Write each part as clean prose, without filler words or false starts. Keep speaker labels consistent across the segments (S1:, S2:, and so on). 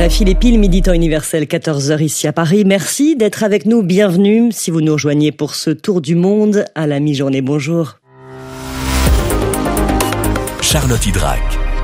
S1: La file est pile, midi temps universel, 14h ici à Paris. Merci d'être avec nous, bienvenue si vous nous rejoignez pour ce tour du monde à la mi-journée. Bonjour.
S2: Charlotte Hydrac.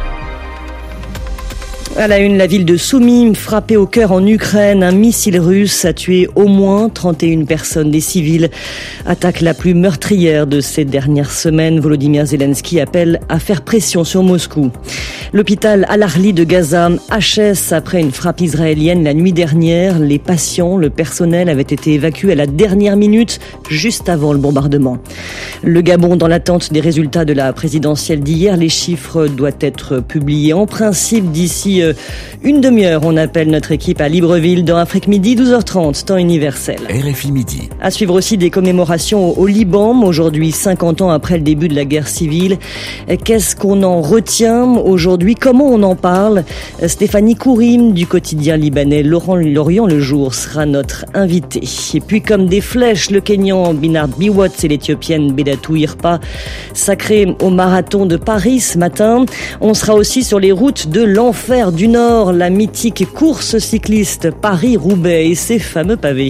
S1: À la une, la ville de Soumy, frappée au cœur en Ukraine. Un missile russe a tué au moins 31 personnes, des civils. Attaque la plus meurtrière de ces dernières semaines. Volodymyr Zelensky appelle à faire pression sur Moscou. L'hôpital Al-Ahli de Gaza HS après une frappe israélienne la nuit dernière. Les patients, le personnel avaient été évacués à la dernière minute, juste avant le bombardement. Le Gabon dans l'attente des résultats de la présidentielle d'hier. Les chiffres doivent être publiés en principe d'ici une demi-heure. On appelle notre équipe à Libreville dans Afrique Midi, 12h30, temps universel.
S2: RFI Midi.
S1: À suivre aussi des commémorations au Liban, aujourd'hui 50 ans après le début de la guerre civile. Qu'est-ce qu'on en retient aujourd'hui? Comment on en parle? Stéphanie Kourim du quotidien libanais L'Orient le Jour sera notre invitée. Et puis comme des flèches, le Kenyan Binard Biwott et l'Éthiopienne Bedatou Irpa sacrés au marathon de Paris ce matin. On sera aussi sur les routes de l'enfer du Nord, la mythique course cycliste Paris-Roubaix et ses fameux pavés.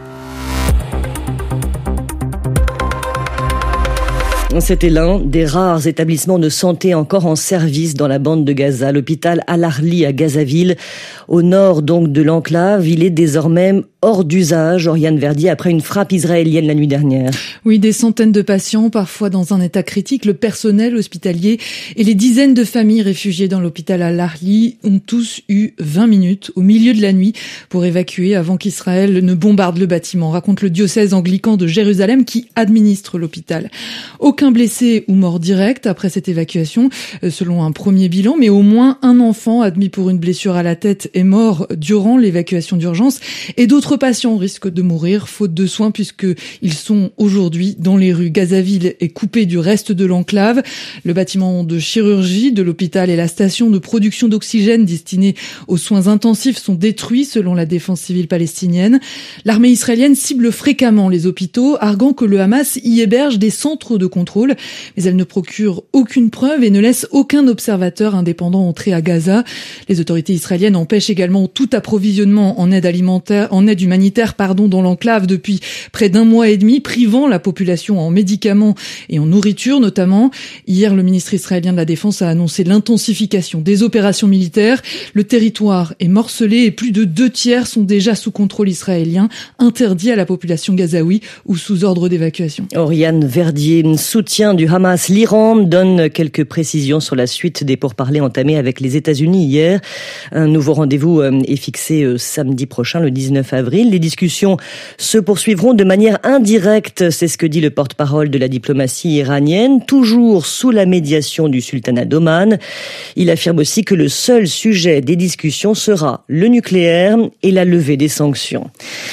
S1: C'était l'un des rares établissements de santé encore en service dans la bande de Gaza, l'hôpital Al-Ahli à Gazaville, au nord donc de l'enclave. Il est désormais hors d'usage, Oriane Verdier, après une frappe israélienne la nuit dernière.
S3: Oui, des centaines de patients, parfois dans un état critique. Le personnel hospitalier et les dizaines de familles réfugiées dans l'hôpital Al-Ahli ont tous eu 20 minutes au milieu de la nuit pour évacuer avant qu'Israël ne bombarde le bâtiment, raconte le diocèse anglican de Jérusalem qui administre l'hôpital. Aucun blessé ou mort direct après cette évacuation, selon un premier bilan, mais au moins un enfant admis pour une blessure à la tête est mort durant l'évacuation d'urgence et d'autres patients risquent de mourir faute de soins puisqu'ils sont aujourd'hui dans les rues. Gazaville est coupé du reste de l'enclave. Le bâtiment de chirurgie de l'hôpital et la station de production d'oxygène destinée aux soins intensifs sont détruits selon la défense civile palestinienne. L'armée israélienne cible fréquemment les hôpitaux, arguant que le Hamas y héberge des centres de contrôle, mais elle ne procure aucune preuve et ne laisse aucun observateur indépendant entrer à Gaza. Les autorités israéliennes empêchent également tout approvisionnement en aide humanitaire dans l'enclave depuis près d'un mois et demi, privant la population en médicaments et en nourriture notamment. Hier, le ministre israélien de la Défense a annoncé l'intensification des opérations militaires. Le territoire est morcelé et plus de 2/3 sont déjà sous contrôle israélien, interdits à la population gazaoui ou sous ordre d'évacuation.
S1: Oriane Verdier, soutien du Hamas. L'Iran donne quelques précisions sur la suite des pourparlers entamés avec les États-Unis hier. Un nouveau rendez-vous est fixé samedi prochain, le 19 avril. Les discussions se poursuivront de manière indirecte, c'est ce que dit le porte-parole de la diplomatie iranienne, toujours sous la médiation du sultanat d'Oman. Il affirme aussi que le seul sujet des discussions sera le nucléaire et la levée des sanctions.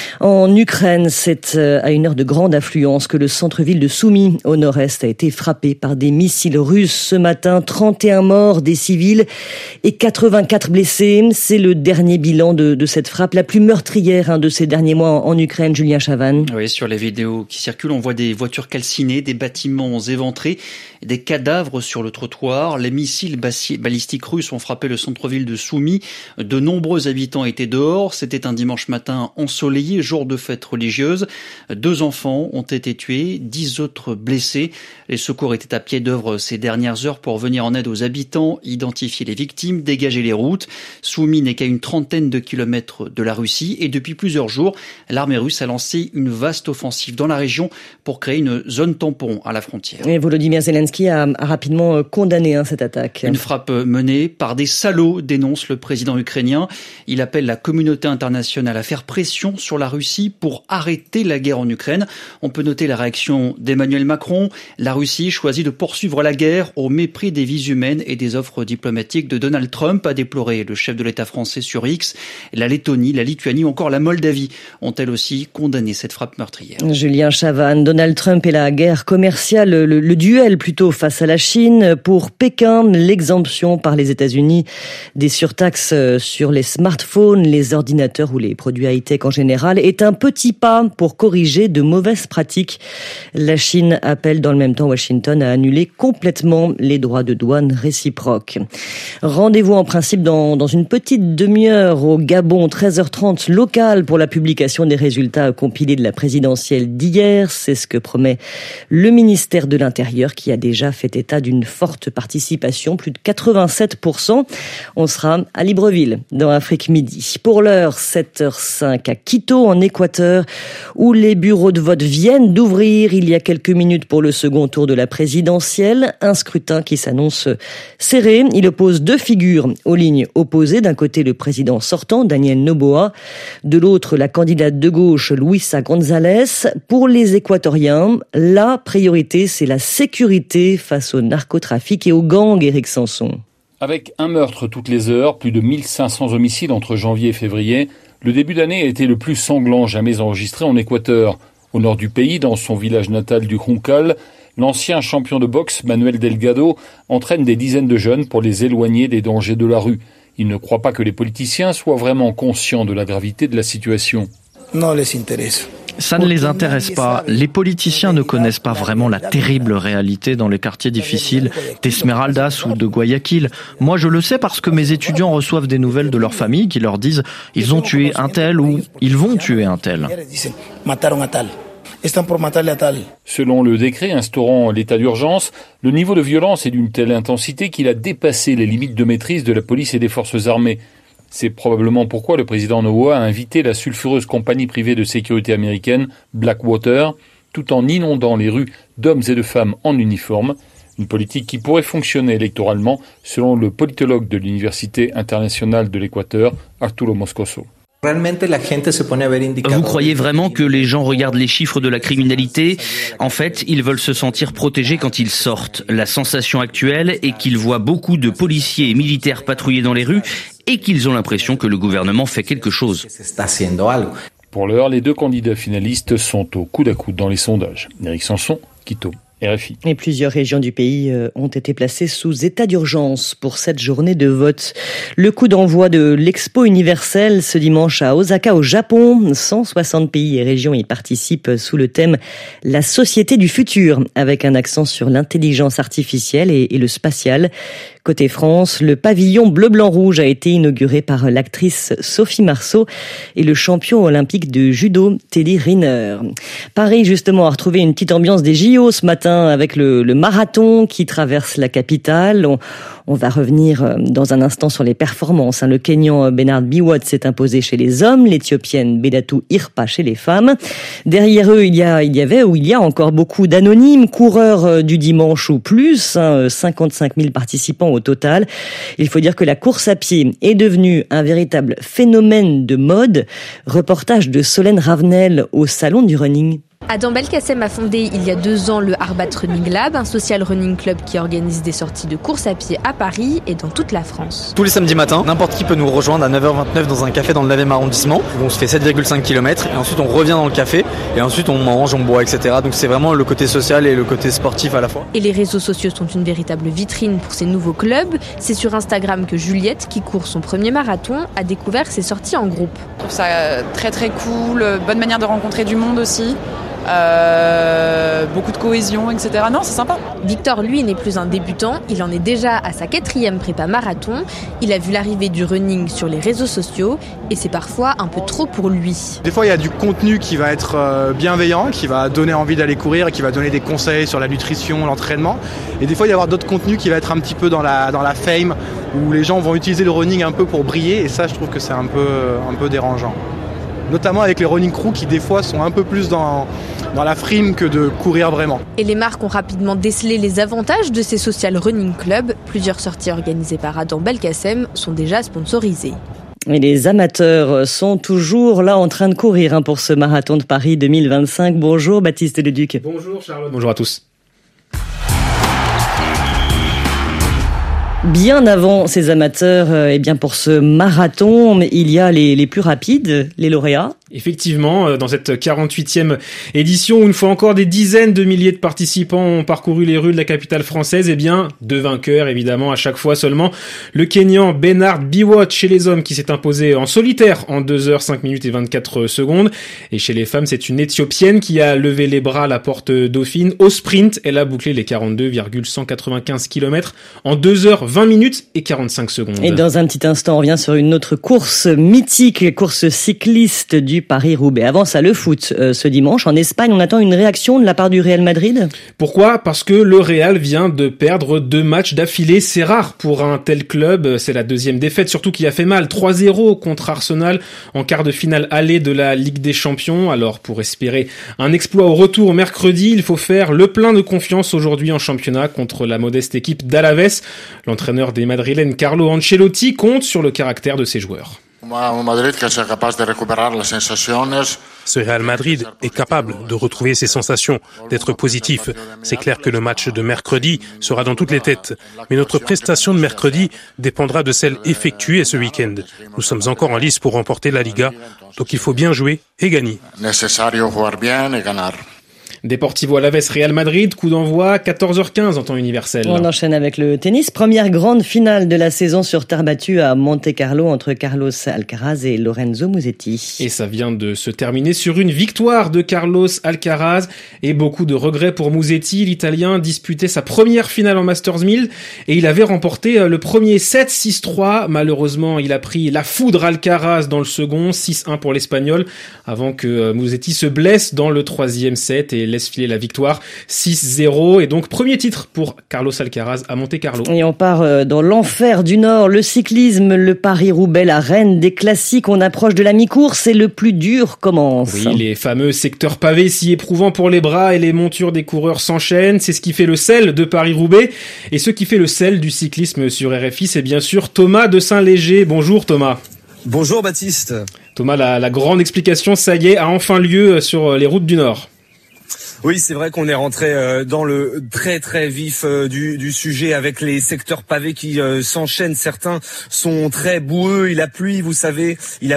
S1: En Ukraine, c'est à une heure de grande affluence que le centre-ville de Soumy, au nord-est, a été frappé par des missiles russes ce matin. 31 morts, des civils et 84 blessés. C'est le dernier bilan de cette frappe, la plus meurtrière de ces derniers mois en Ukraine. Julien Chavannes.
S4: Oui, sur les vidéos qui circulent, on voit des voitures calcinées, des bâtiments éventrés, des cadavres sur le trottoir. Les missiles balistiques russes ont frappé le centre-ville de Soumy. De nombreux habitants étaient dehors. C'était un dimanche matin ensoleillé, jour de fête religieuse. 2 enfants ont été tués, 10 autres blessés. Les secours étaient à pied d'œuvre ces dernières heures pour venir en aide aux habitants, identifier les victimes, dégager les routes. Soumy n'est qu'à une trentaine de kilomètres de la Russie et depuis plusieurs jours, l'armée russe a lancé une vaste offensive dans la région pour créer une zone tampon à la frontière.
S1: Et Volodymyr Zelensky a rapidement condamné cette attaque.
S4: Une frappe menée par des salauds, dénonce le président ukrainien. Il appelle la communauté internationale à faire pression sur la Russie pour arrêter la guerre en Ukraine. On peut noter la réaction d'Emmanuel Macron. La Russie choisit de poursuivre la guerre au mépris des vies humaines et des offres diplomatiques de Donald Trump, a déploré le chef de l'État français sur X. La Lettonie, la Lituanie ou encore la Moldavie ont elles aussi condamné cette frappe meurtrière.
S1: Julien Chavannes, Donald Trump et la guerre commerciale, le duel plutôt face à la Chine. Pour Pékin, l'exemption par les États-Unis des surtaxes sur les smartphones, les ordinateurs ou les produits high-tech en général est un petit pas pour corriger de mauvaises pratiques. La Chine appelle dans le même temps Washington à annuler complètement les droits de douane réciproques. Rendez-vous en principe dans une petite demi-heure au Gabon, 13h30 local pour la publication des résultats compilés de la présidentielle d'hier. C'est ce que promet le ministère de l'Intérieur qui a déjà fait état d'une forte participation, plus de 87%. On sera à Libreville, dans Afrique Midi. Pour l'heure, 7h05 à Quito, en Équateur, où les bureaux de vote viennent d'ouvrir il y a quelques minutes pour le second tour de la présidentielle. Un scrutin qui s'annonce serré. Il oppose deux figures aux lignes opposées. D'un côté, le président sortant, Daniel Noboa. De l'autre, la candidate de gauche, Luisa González. Pour les Équatoriens, la priorité, c'est la sécurité face au narcotrafic et aux gangs, Éric Sanson.
S5: Avec un meurtre toutes les heures, plus de 1500 homicides entre janvier et février, le début d'année a été le plus sanglant jamais enregistré en Équateur. Au nord du pays, dans son village natal du Juncal, l'ancien champion de boxe, Manuel Delgado, entraîne des dizaines de jeunes pour les éloigner des dangers de la rue. Il ne croit pas que les politiciens soient vraiment conscients de la gravité de la situation.
S6: Ça ne les intéresse pas. Les politiciens ne connaissent pas vraiment la terrible réalité dans les quartiers difficiles d'Esmeraldas ou de Guayaquil. Moi, je le sais parce que mes étudiants reçoivent des nouvelles de leur famille qui leur disent « ils ont tué un tel » ou « ils vont tuer un tel ».
S5: Selon le décret instaurant l'état d'urgence, le niveau de violence est d'une telle intensité qu'il a dépassé les limites de maîtrise de la police et des forces armées. C'est probablement pourquoi le président Noboa a invité la sulfureuse compagnie privée de sécurité américaine Blackwater, tout en inondant les rues d'hommes et de femmes en uniforme, une politique qui pourrait fonctionner électoralement, selon le politologue de l'Université internationale de l'Équateur, Arturo Moscoso.
S7: Vous croyez vraiment que les gens regardent les chiffres de la criminalité ? En fait, ils veulent se sentir protégés quand ils sortent. La sensation actuelle est qu'ils voient beaucoup de policiers et militaires patrouiller dans les rues et qu'ils ont l'impression que le gouvernement fait quelque chose.
S5: Pour l'heure, les deux candidats finalistes sont au coude à coude dans les sondages. Éric Sanson, Quito. RFI.
S1: Et plusieurs régions du pays ont été placées sous état d'urgence pour cette journée de vote. Le coup d'envoi de l'Expo universelle ce dimanche à Osaka au Japon. 160 pays et régions y participent sous le thème « La société du futur » avec un accent sur l'intelligence artificielle et le spatial. Côté France, le pavillon bleu-blanc-rouge a été inauguré par l'actrice Sophie Marceau et le champion olympique de judo Teddy Riner. Paris, justement, a retrouvé une petite ambiance des JO ce matin avec le marathon qui traverse la capitale. On va revenir dans un instant sur les performances. Le Kényan Bernard Biwott s'est imposé chez les hommes, l'Éthiopienne Bedatou Irpa chez les femmes. Derrière eux, il y a encore beaucoup d'anonymes, coureurs du dimanche ou plus, 55 000 participants au total. Il faut dire que la course à pied est devenue un véritable phénomène de mode. Reportage de Solène Ravenel au Salon du Running.
S8: Adam Belkacem a fondé il y a 2 ans le Arbat Running Lab, un social running club qui organise des sorties de course à pied à Paris et dans toute la France.
S9: Tous les samedis matins, n'importe qui peut nous rejoindre à 9h29 dans un café dans le 9e arrondissement. On se fait 7,5 km et ensuite on revient dans le café et ensuite on mange, on boit, etc. Donc c'est vraiment le côté social et le côté sportif à la fois.
S8: Et les réseaux sociaux sont une véritable vitrine pour ces nouveaux clubs. C'est sur Instagram que Juliette, qui court son premier marathon, a découvert ces sorties en groupe.
S10: Je trouve ça très très cool, bonne manière de rencontrer du monde aussi. Beaucoup de cohésion, etc. Non, c'est sympa.
S8: Victor, lui, n'est plus un débutant. Il en est déjà à sa 4e prépa marathon. Il a vu l'arrivée du running sur les réseaux sociaux et c'est parfois un peu trop pour lui.
S11: Des fois, il y a du contenu qui va être bienveillant, qui va donner envie d'aller courir et qui va donner des conseils sur la nutrition, l'entraînement. Et des fois, il va y avoir d'autres contenus qui va être un petit peu dans la fame, où les gens vont utiliser le running un peu pour briller. Et ça, je trouve que c'est un peu dérangeant. Notamment avec les running crew qui des fois sont un peu plus dans la frime que de courir vraiment.
S8: Et les marques ont rapidement décelé les avantages de ces social running clubs. Plusieurs sorties organisées par Adam Belkacem sont déjà sponsorisées.
S1: Et les amateurs sont toujours là en train de courir pour ce marathon de Paris 2025. Bonjour Baptiste Leduc.
S12: Bonjour Charlotte. Bonjour à tous.
S1: Bien avant ces amateurs, pour ce marathon, il y a les plus rapides, les lauréats.
S12: Effectivement, dans cette 48e édition, où une fois encore des dizaines de milliers de participants ont parcouru les rues de la capitale française, eh bien, deux vainqueurs, évidemment, à chaque fois seulement. Le Kényan Bernard Biwott chez les hommes qui s'est imposé en solitaire en 2h, 5 minutes et 24 secondes. Et chez les femmes, c'est une Éthiopienne qui a levé les bras à la porte dauphine. Au sprint, elle a bouclé les 42,195 km en 2h, 20 minutes et 45 secondes.
S1: Et dans un petit instant, on revient sur une autre course mythique, course cycliste du Paris-Roubaix. Avant ça, le foot, ce dimanche. En Espagne, on attend une réaction de la part du Real Madrid.
S12: Pourquoi ? Parce que le Real vient de perdre 2 matchs d'affilée. C'est rare pour un tel club. C'est la deuxième défaite, surtout qui a fait mal. 3-0 contre Arsenal en quart de finale aller de la Ligue des Champions. Alors, pour espérer un exploit au retour mercredi, il faut faire le plein de confiance aujourd'hui en championnat contre la modeste équipe d'Alaves. L'entraîneur des Madrilènes, Carlo Ancelotti, compte sur le caractère de ses joueurs.
S13: Ce Real Madrid est capable de retrouver ses sensations, d'être positif. C'est clair que le match de mercredi sera dans toutes les têtes. Mais notre prestation de mercredi dépendra de celle effectuée ce week-end. Nous sommes encore en lice pour remporter la Liga, donc il faut bien jouer et gagner.
S12: Deportivo Alavés Real Madrid, coup d'envoi 14h15 en temps universel.
S1: On enchaîne avec le tennis. Première grande finale de la saison sur terre battue à Monte-Carlo entre Carlos Alcaraz et Lorenzo Musetti.
S12: Et ça vient de se terminer sur une victoire de Carlos Alcaraz et beaucoup de regrets pour Musetti. L'Italien disputait sa première finale en Masters 1000 et il avait remporté le premier set 6-3. Malheureusement, il a pris la foudre Alcaraz dans le second, 6-1 pour l'Espagnol, avant que Musetti se blesse dans le troisième set et laisse filer la victoire 6-0 et donc premier titre pour Carlos Alcaraz à Monte-Carlo.
S1: Et on part dans l'enfer du Nord, le cyclisme, le Paris-Roubaix, la reine des classiques. On approche de la mi-course et le plus dur commence.
S12: Oui, les fameux secteurs pavés si éprouvants pour les bras et les montures des coureurs s'enchaînent. C'est ce qui fait le sel de Paris-Roubaix et ce qui fait le sel du cyclisme sur RFI, c'est bien sûr Thomas de Saint-Léger. Bonjour Thomas.
S14: Bonjour Baptiste.
S12: Thomas, la grande explication, ça y est, a enfin lieu sur les routes du Nord.
S14: Oui, c'est vrai qu'on est rentré dans le très très vif du sujet avec les secteurs pavés qui s'enchaînent. Certains sont très boueux. Il a plu, vous savez,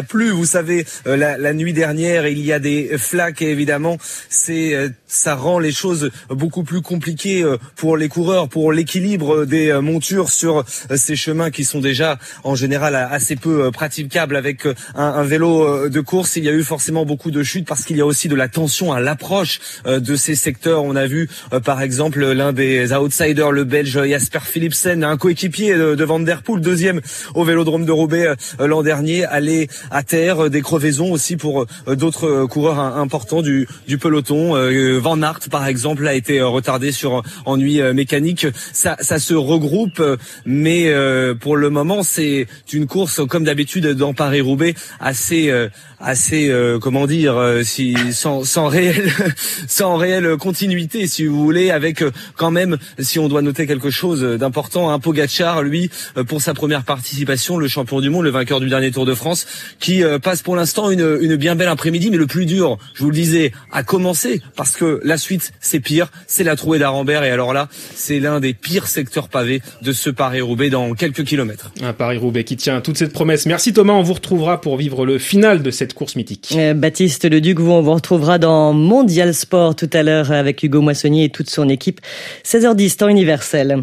S14: la nuit dernière. Il y a des flaques et évidemment, ça rend les choses beaucoup plus compliquées pour les coureurs, pour l'équilibre des montures sur ces chemins qui sont déjà en général assez peu praticables avec un vélo de course. Il y a eu forcément beaucoup de chutes parce qu'il y a aussi de la tension à l'approche de ces secteurs. On a vu par exemple l'un des outsiders, le Belge Jasper Philipsen, un coéquipier de Van Der Poel, deuxième au Vélodrome de Roubaix l'an dernier, aller à terre, des crevaisons aussi pour d'autres coureurs importants du peloton. Van Aert par exemple a été retardé sur ennui mécanique. Ça se regroupe, mais pour le moment c'est une course comme d'habitude dans Paris-Roubaix assez comment dire, sans réelle continuité, si vous voulez, avec quand même, si on doit noter quelque chose d'important, un Pogačar, lui, pour sa première participation, le champion du monde, le vainqueur du dernier Tour de France, qui passe pour l'instant une bien belle après-midi, mais le plus dur, je vous le disais, a commencé, parce que la suite, c'est pire, c'est la trouée d'Arambert, et alors là, c'est l'un des pires secteurs pavés de ce Paris-Roubaix dans quelques kilomètres.
S12: Un Paris-Roubaix qui tient toute cette promesse. Merci Thomas, on vous retrouvera pour vivre le final de cette course mythique.
S1: Baptiste Leduc, on vous retrouvera dans Mondial Sport tout à l'heure avec Hugo Moissonnier et toute son équipe. 16h10, temps universel.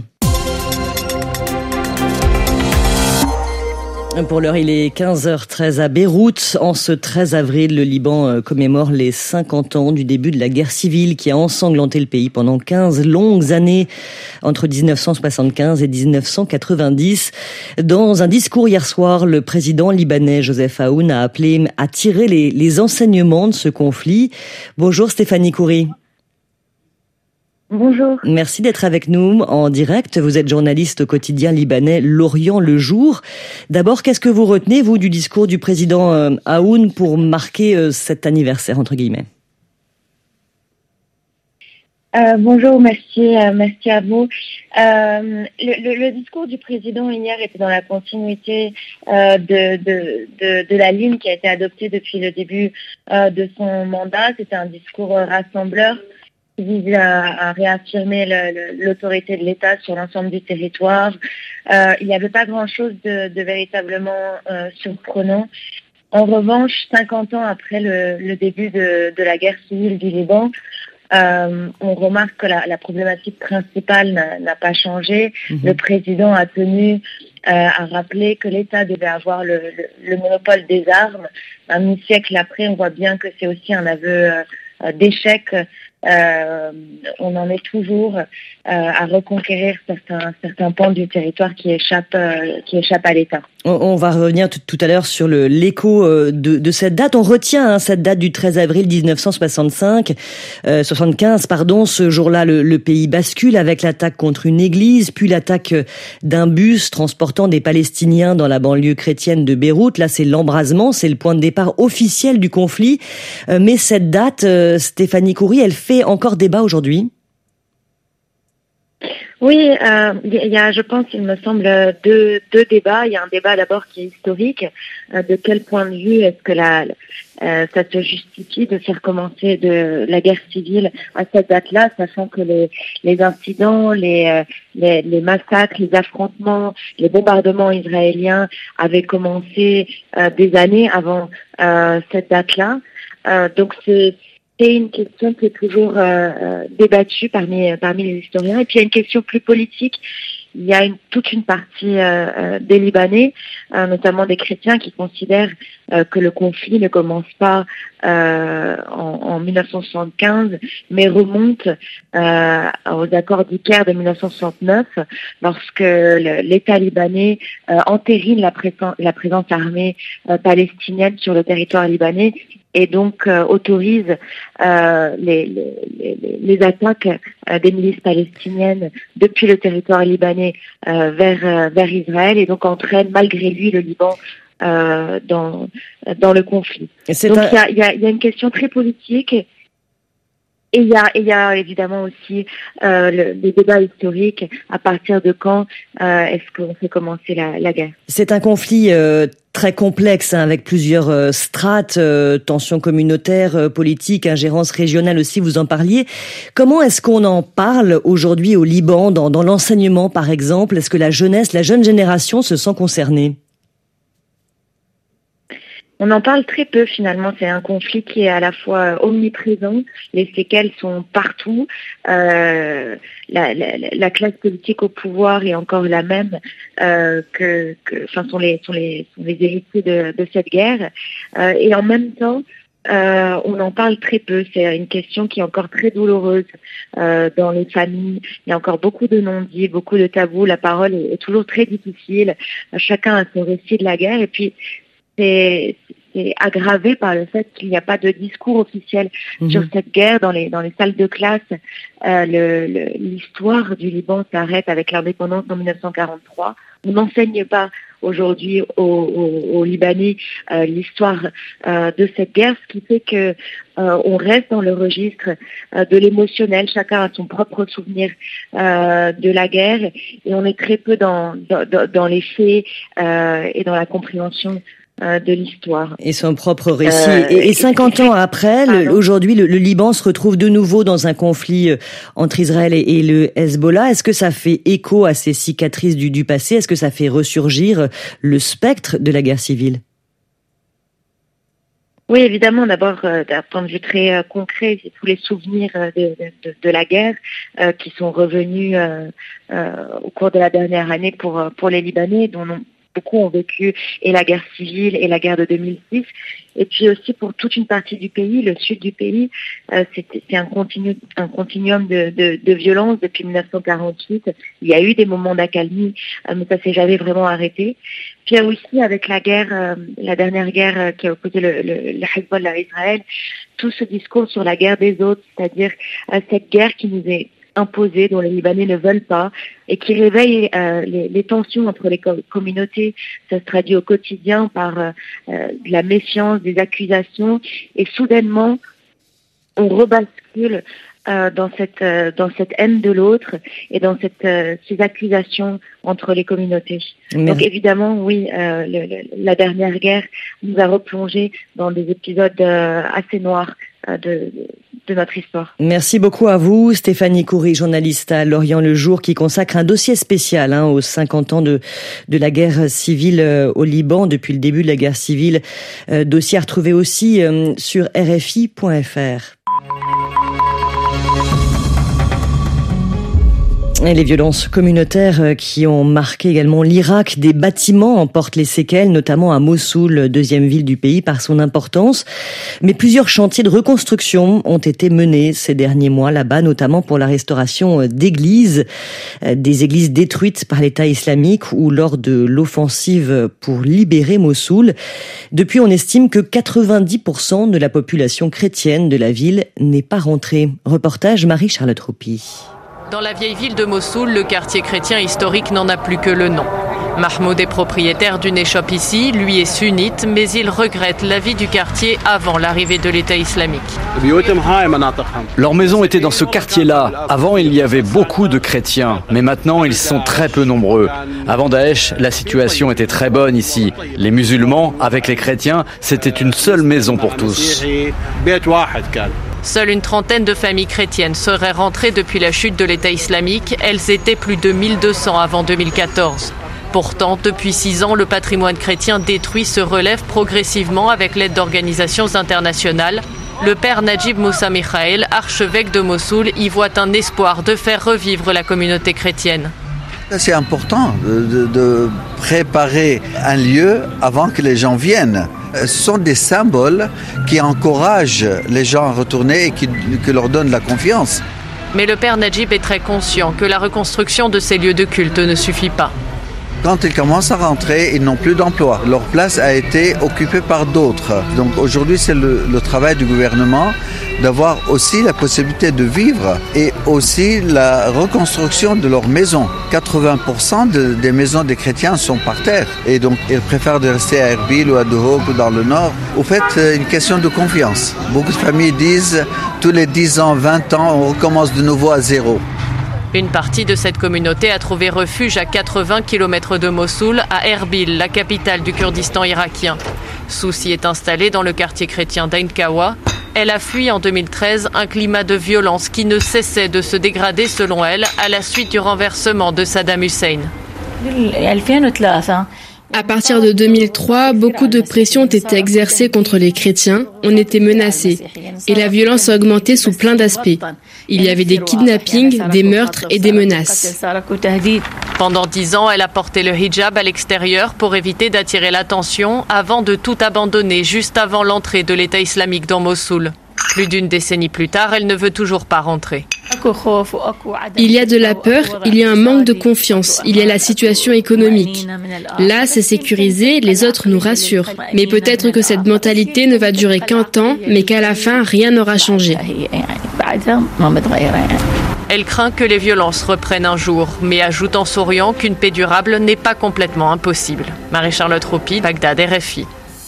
S1: Pour l'heure, il est 15h13 à Beyrouth. En ce 13 avril, le Liban commémore les 50 ans du début de la guerre civile qui a ensanglanté le pays pendant 15 longues années, entre 1975 et 1990. Dans un discours hier soir, le président libanais Joseph Aoun a appelé à tirer les enseignements de ce conflit. Bonjour Stéphanie Khoury.
S15: Bonjour.
S1: Merci d'être avec nous en direct. Vous êtes journaliste au quotidien libanais L'Orient le Jour. D'abord, qu'est-ce que vous retenez, vous, du discours du président Aoun pour marquer cet anniversaire, entre guillemets?
S15: Bonjour, merci à vous. Le discours du président hier était dans la continuité de la ligne qui a été adoptée depuis le début de son mandat. C'était un discours rassembleur qui vise à réaffirmer l'autorité de l'État sur l'ensemble du territoire. Il n'y avait pas grand-chose de véritablement surprenant. En revanche, 50 ans après le début de la guerre civile du Liban, on remarque que la problématique principale n'a pas changé. Le président a tenu à rappeler que l'État devait avoir le monopole des armes. Un demi-siècle après, on voit bien que c'est aussi un aveu d'échec. On en est toujours à reconquérir certains pans du territoire qui échappent à l'État.
S1: On va revenir tout à l'heure sur l'écho de cette date. On retient cette date du 13 avril 1975. Ce jour-là, le pays bascule avec l'attaque contre une église, puis l'attaque d'un bus transportant des Palestiniens dans la banlieue chrétienne de Beyrouth. Là, c'est l'embrasement, c'est le point de départ officiel du conflit. Mais cette date, Stéphanie Khoury, elle fait encore débat aujourd'hui?
S15: Oui, il y a, je pense, il me semble, deux débats. Il y a un débat d'abord qui est historique. De quel point de vue est-ce que ça se justifie de faire commencer de la guerre civile à cette date-là, sachant que les incidents, les massacres, les affrontements, les bombardements israéliens avaient commencé des années avant cette date-là. Donc c'est une question qui est toujours débattue parmi les historiens. Et puis il y a une question plus politique. Il y a toute une partie des Libanais, notamment des chrétiens, qui considèrent que le conflit ne commence pas en 1975, mais remonte aux accords d'Iker de 1969, lorsque l'État libanais entérine la présence armée palestinienne sur le territoire libanais et donc autorise les attaques des milices palestiniennes depuis le territoire libanais vers Israël, et donc entraîne malgré lui le Liban dans le conflit. Donc il y a une question très politique. Et il y a évidemment aussi les débats historiques. À partir de quand est-ce qu'on fait commencer la guerre?
S1: C'est un conflit très complexe, avec plusieurs strates, tensions communautaires, politiques, ingérence régionale aussi, vous en parliez. Comment est-ce qu'on en parle aujourd'hui au Liban, dans l'enseignement par exemple? Est-ce que la jeune génération se sent concernée?
S15: On en parle très peu finalement, c'est un conflit qui est à la fois omniprésent, les séquelles sont partout, la classe politique au pouvoir est encore la même sont les héritiers de cette guerre, et en même temps on en parle très peu. C'est une question qui est encore très douloureuse dans les familles. Il y a encore beaucoup de non-dits, beaucoup de tabous, la parole est toujours très difficile, chacun a son récit de la guerre, et puis c'est aggravé par le fait qu'il n'y a pas de discours officiel sur cette guerre dans les salles de classe. L'histoire du Liban s'arrête avec l'indépendance en 1943. On n'enseigne pas aujourd'hui aux Libanais l'histoire de cette guerre, ce qui fait que on reste dans le registre de l'émotionnel. Chacun a son propre souvenir de la guerre, et on est très peu dans les faits et dans la compréhension de l'histoire.
S1: Et son propre récit. Et 50 ans après, aujourd'hui, le Liban se retrouve de nouveau dans un conflit entre Israël et le Hezbollah. Est-ce que ça fait écho à ces cicatrices du passé? Est-ce que ça fait ressurgir le spectre de la guerre civile?
S15: Oui, évidemment. D'abord, d'un point de vue très concret, c'est tous les souvenirs de la guerre qui sont revenus au cours de la dernière année pour les Libanais, dont beaucoup ont vécu et la guerre civile et la guerre de 2006. Et puis aussi pour toute une partie du pays, le sud du pays, c'est un continuum de violence depuis 1948. Il y a eu des moments d'accalmie, mais ça s'est jamais vraiment arrêté. Puis il y a aussi avec la guerre, la dernière guerre qui a opposé le Hezbollah à Israël, tout ce discours sur la guerre des autres, c'est-à-dire cette guerre qui nous est imposée, dont les Libanais ne veulent pas, et qui réveille les tensions entre les communautés. Ça se traduit au quotidien par de la méfiance, des accusations, et soudainement, on rebascule dans cette haine de l'autre et dans ces accusations entre les communautés. Donc évidemment, oui, la dernière guerre nous a replongé dans des épisodes assez noirs de notre histoire.
S1: Merci beaucoup à vous, Stéphanie Khoury, journaliste à L'Orient Le Jour, qui consacre un dossier spécial aux 50 ans de la guerre civile au Liban, depuis le début de la guerre civile. Dossier à retrouver aussi sur RFI.fr. Et les violences communautaires qui ont marqué également l'Irak, des bâtiments en portent les séquelles, notamment à Mossoul, deuxième ville du pays par son importance. Mais plusieurs chantiers de reconstruction ont été menés ces derniers mois là-bas, notamment pour la restauration d'églises, des églises détruites par l'État islamique ou lors de l'offensive pour libérer Mossoul. Depuis, on estime que 90% de la population chrétienne de la ville n'est pas rentrée. Reportage Marie-Charlotte Roupi.
S16: Dans la vieille ville de Mossoul, le quartier chrétien historique n'en a plus que le nom. Mahmoud est propriétaire d'une échoppe ici, lui est sunnite, mais il regrette la vie du quartier avant l'arrivée de l'État islamique.
S17: Leur maison était dans ce quartier-là. Avant, il y avait beaucoup de chrétiens, mais maintenant, ils sont très peu nombreux. Avant Daesh, la situation était très bonne ici. Les musulmans, avec les chrétiens, c'était une seule maison pour tous.
S16: Seule une trentaine de familles chrétiennes seraient rentrées depuis la chute de l'État islamique. Elles étaient plus de 1200 avant 2014. Pourtant, depuis 6 ans, le patrimoine chrétien détruit se relève progressivement avec l'aide d'organisations internationales. Le père Najib Moussa Mikhaël, archevêque de Mossoul, y voit un espoir de faire revivre la communauté chrétienne.
S18: C'est important de préparer un lieu avant que les gens viennent. Ce sont des symboles qui encouragent les gens à retourner et qui leur donnent la confiance.
S16: Mais le père Najib est très conscient que la reconstruction de ces lieux de culte ne suffit pas.
S18: Quand ils commencent à rentrer, ils n'ont plus d'emploi. Leur place a été occupée par d'autres. Donc aujourd'hui, c'est le travail du gouvernement d'avoir aussi la possibilité de vivre et aussi la reconstruction de leurs maisons. 80% des maisons des chrétiens sont par terre et donc ils préfèrent de rester à Erbil ou à Duhok ou dans le nord. Au fait, une question de confiance. Beaucoup de familles disent tous les 10 ans, 20 ans, on recommence de nouveau à zéro.
S16: Une partie de cette communauté a trouvé refuge à 80 km de Mossoul, à Erbil, la capitale du Kurdistan irakien. Souci est installé dans le quartier chrétien d'Ain Kawa. Elle a fui en 2013 un climat de violence qui ne cessait de se dégrader selon elle à la suite du renversement de Saddam Hussein.
S19: À partir de 2003, beaucoup de pressions ont été exercées contre les chrétiens, on était menacés. Et la violence a augmenté sous plein d'aspects. Il y avait des kidnappings, des meurtres et des menaces.
S16: Pendant 10 ans, elle a porté le hijab à l'extérieur pour éviter d'attirer l'attention avant de tout abandonner juste avant l'entrée de l'État islamique dans Mossoul. Plus d'une décennie plus tard, elle ne veut toujours pas rentrer.
S19: Il y a de la peur, il y a un manque de confiance, il y a la situation économique. Là, c'est sécurisé, les autres nous rassurent. Mais peut-être que cette mentalité ne va durer qu'un temps, mais qu'à la fin, rien n'aura changé.
S16: Elle craint que les violences reprennent un jour, mais ajoute en souriant qu'une paix durable n'est pas complètement impossible. Marie-Charlotte Roupi, Bagdad, RFI.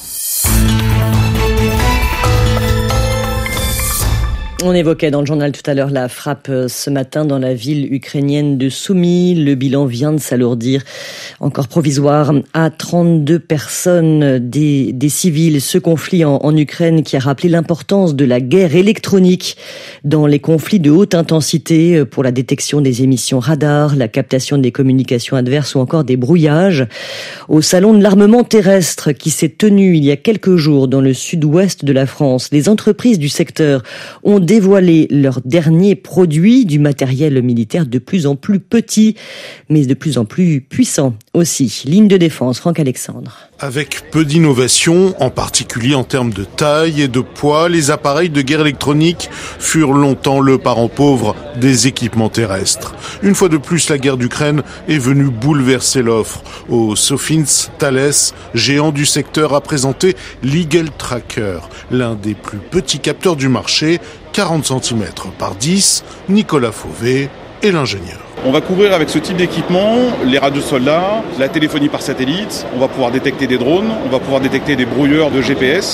S1: On évoquait dans le journal tout à l'heure la frappe ce matin dans la ville ukrainienne de Soumy. Le bilan vient de s'alourdir, encore provisoire, à 32 personnes, des civils. Ce conflit en Ukraine qui a rappelé l'importance de la guerre électronique dans les conflits de haute intensité pour la détection des émissions radar, la captation des communications adverses ou encore des brouillages. Au salon de l'armement terrestre qui s'est tenu il y a quelques jours dans le sud-ouest de la France, les entreprises du secteur ont dévoilé leurs derniers produits, du matériel militaire de plus en plus petit, mais de plus en plus puissant aussi. Ligne de défense, Franck Alexandre.
S20: Avec peu d'innovation, en particulier en termes de taille et de poids, les appareils de guerre électronique furent longtemps le parent pauvre des équipements terrestres. Une fois de plus, la guerre d'Ukraine est venue bouleverser l'offre. Au Sofins, Thales, géant du secteur, a présenté l'Eagle Tracker, l'un des plus petits capteurs du marché, 40 cm par 10, Nicolas Fauvet est l'ingénieur.
S21: On va couvrir avec ce type d'équipement les radiosoldats, la téléphonie par satellite, on va pouvoir détecter des drones, on va pouvoir détecter des brouilleurs de GPS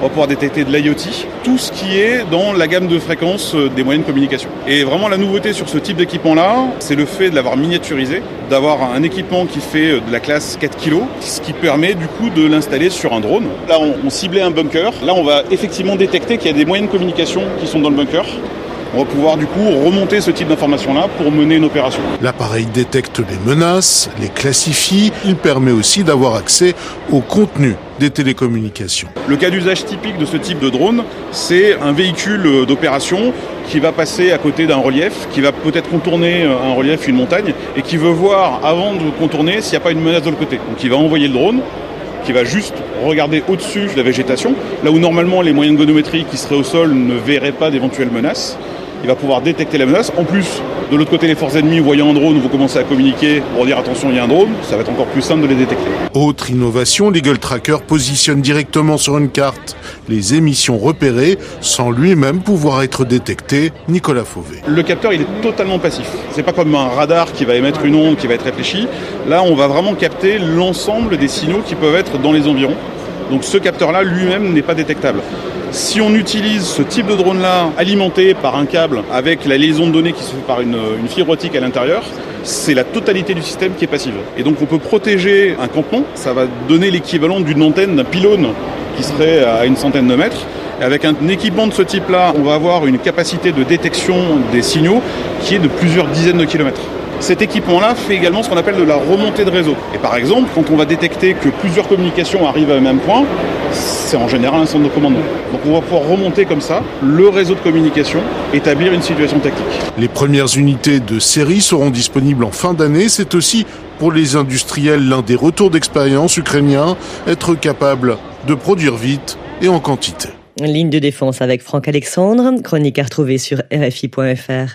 S21: on va pouvoir détecter de l'IoT, tout ce qui est dans la gamme de fréquences des moyens de communication. Et vraiment la nouveauté sur ce type d'équipement-là, c'est le fait de l'avoir miniaturisé, d'avoir un équipement qui fait de la classe 4 kg, ce qui permet du coup de l'installer sur un drone. Là, on ciblait un bunker. Là, on va effectivement détecter qu'il y a des moyens de communication qui sont dans le bunker. On va pouvoir du coup remonter ce type d'informations-là pour mener une opération.
S20: L'appareil détecte les menaces, les classifie. Il permet aussi d'avoir accès au contenu des télécommunications.
S21: Le cas d'usage typique de ce type de drone, c'est un véhicule d'opération qui va passer à côté d'un relief, qui va peut-être contourner un relief, une montagne, et qui veut voir avant de contourner s'il n'y a pas une menace de l'autre côté. Donc il va envoyer le drone, qui va juste regarder au-dessus de la végétation, là où normalement les moyens de gonométrie qui seraient au sol ne verraient pas d'éventuelles menaces. Il va pouvoir détecter la menace. En plus, de l'autre côté, les forces ennemies, voyant un drone, vont commencer à communiquer pour dire attention, il y a un drone. Ça va être encore plus simple de les détecter.
S20: Autre innovation, l'Eagle Tracker positionne directement sur une carte les émissions repérées sans lui-même pouvoir être détecté. Nicolas Fauvet.
S21: Le capteur, il est totalement passif. C'est pas comme un radar qui va émettre une onde qui va être réfléchie. Là, on va vraiment capter l'ensemble des signaux qui peuvent être dans les environs. Donc ce capteur-là, lui-même, n'est pas détectable. Si on utilise ce type de drone-là alimenté par un câble avec la liaison de données qui se fait par une fibre optique à l'intérieur, c'est la totalité du système qui est passive. Et donc on peut protéger un campement, ça va donner l'équivalent d'une antenne, d'un pylône qui serait à une centaine de mètres. Et avec un équipement de ce type-là, on va avoir une capacité de détection des signaux qui est de plusieurs dizaines de kilomètres. Cet équipement-là fait également ce qu'on appelle de la remontée de réseau. Et par exemple, quand on va détecter que plusieurs communications arrivent à un même point, c'est en général un centre de commandement. Donc on va pouvoir remonter comme ça le réseau de communication, établir une situation tactique.
S20: Les premières unités de série seront disponibles en fin d'année. C'est aussi pour les industriels l'un des retours d'expérience ukrainiens, être capable de produire vite et en quantité.
S1: Ligne de défense avec Franck Alexandre, chronique à retrouver sur RFI.fr.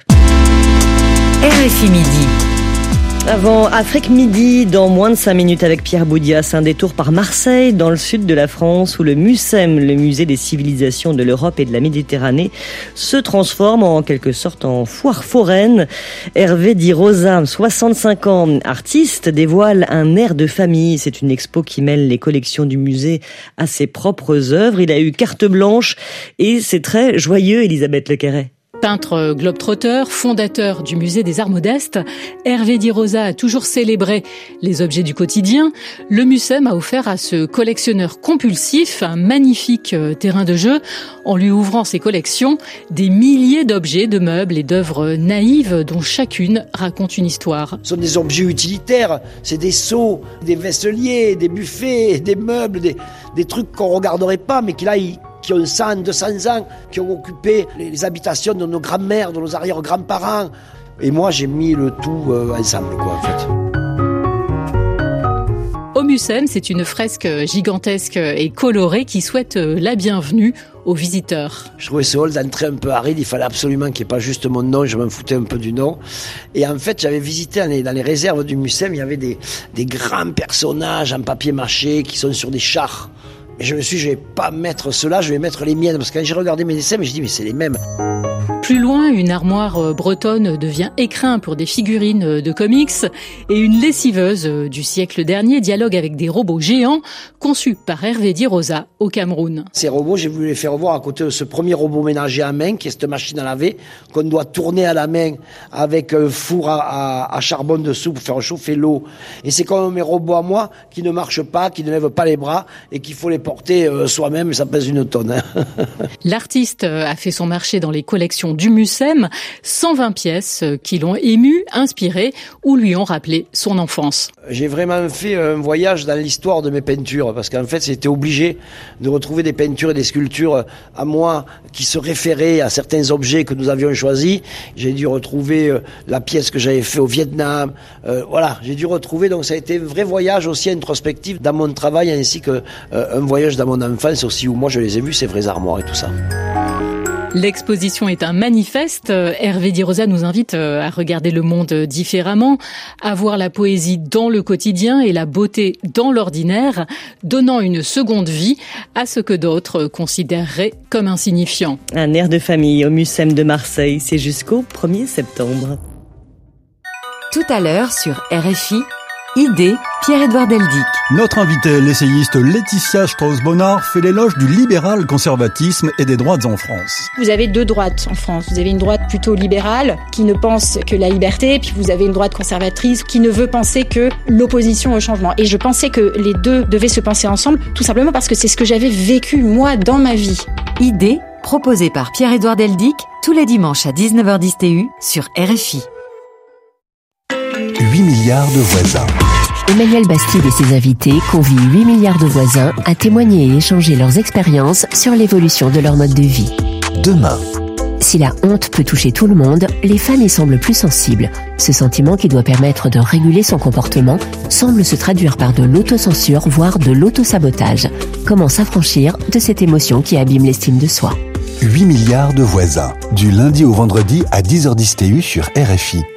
S2: RFI Midi.
S1: Avant Afrique Midi, dans moins de 5 minutes avec Pierre Boudias, un détour par Marseille, dans le sud de la France, où le MUSEM, le musée des civilisations de l'Europe et de la Méditerranée, se transforme en quelque sorte en foire foraine. Hervé Di Rosa, 65 ans, artiste, dévoile un air de famille. C'est une expo qui mêle les collections du musée à ses propres œuvres. Il a eu carte blanche et c'est très joyeux, Elisabeth Lequerret.
S2: Peintre globe-trotteur, fondateur du musée des Arts Modestes, Hervé Di Rosa a toujours célébré les objets du quotidien. Le MUSEM a offert à ce collectionneur compulsif un magnifique terrain de jeu en lui ouvrant ses collections, des milliers d'objets, de meubles et d'œuvres naïves dont chacune raconte une histoire.
S22: Ce sont des objets utilitaires, c'est des seaux, des vaisseliers, des buffets, des meubles, des trucs qu'on regarderait pas mais qui ont 100, 200 ans, qui ont occupé les habitations de nos grands-mères, de nos arrière-grands-parents. Et moi, j'ai mis le tout ensemble, en fait.
S2: Au MUSEM, c'est une fresque gigantesque et colorée qui souhaite la bienvenue aux visiteurs.
S22: Je trouvais ce hall d'entrée un peu aride, il fallait absolument qu'il n'y ait pas juste mon nom, je m'en foutais un peu du nom. Et en fait, j'avais visité dans les réserves du MUSEM, il y avait des grands personnages en papier mâché qui sont sur des chars. Et je me suis dit, je vais pas mettre cela, je vais mettre les miennes. Parce que quand j'ai regardé mes dessins, je dis, mais c'est les mêmes.
S2: Plus loin, une armoire bretonne devient écrin pour des figurines de comics. Et une lessiveuse du siècle dernier dialogue avec des robots géants conçus par Hervé Di Rosa au Cameroun.
S22: Ces robots, j'ai voulu les faire voir à côté de ce premier robot ménager à main, qui est cette machine à laver, qu'on doit tourner à la main avec un four à charbon dessous pour faire chauffer l'eau. Et c'est comme mes robots à moi qui ne marchent pas, qui ne lèvent pas les bras et qu'il faut les porter soi-même, ça pèse une tonne.
S2: L'artiste a fait son marché dans les collections du MUSEM, 120 pièces qui l'ont ému, inspiré ou lui ont rappelé son enfance.
S22: J'ai vraiment fait un voyage dans l'histoire de mes peintures parce qu'en fait j'étais obligé de retrouver des peintures et des sculptures à moi qui se référaient à certains objets que nous avions choisis. J'ai dû retrouver la pièce que j'avais fait au Vietnam. Voilà, j'ai dû retrouver, donc ça a été un vrai voyage aussi introspectif dans mon travail ainsi que un voyage dans mon enfance aussi où moi je les ai vus, ces vraies armoires et tout ça.
S2: L'exposition est un manifeste. Hervé Di Rosa nous invite à regarder le monde différemment, à voir la poésie dans le quotidien et la beauté dans l'ordinaire, donnant une seconde vie à ce que d'autres considéreraient comme insignifiant.
S1: Un air de famille au MUSEM de Marseille, c'est jusqu'au 1er septembre.
S2: Tout à l'heure sur RFI,
S3: Idée, Pierre-Édouard Deldic.
S4: Notre invitée, l'essayiste Laetitia Strauss-Bonnard, fait l'éloge du libéral conservatisme et des droites en France.
S23: Vous avez deux droites en France. Vous avez une droite plutôt libérale qui ne pense que la liberté, puis vous avez une droite conservatrice qui ne veut penser que l'opposition au changement. Et je pensais que les deux devaient se penser ensemble, tout simplement parce que c'est ce que j'avais vécu moi dans ma vie.
S3: Idée, proposée par Pierre-Édouard Deldic, tous les dimanches à 19h10 TU sur RFI.
S24: 8 milliards de voisins.
S25: Emmanuel Bastide et ses invités convient 8 milliards de voisins à témoigner et échanger leurs expériences sur l'évolution de leur mode de vie.
S24: Demain.
S25: Si la honte peut toucher tout le monde, les femmes y semblent plus sensibles. Ce sentiment qui doit permettre de réguler son comportement semble se traduire par de l'autocensure, voire de l'autosabotage. Comment s'affranchir de cette émotion qui abîme l'estime de soi ?
S24: 8 milliards de voisins. Du lundi au vendredi à 10h10 TU sur RFI.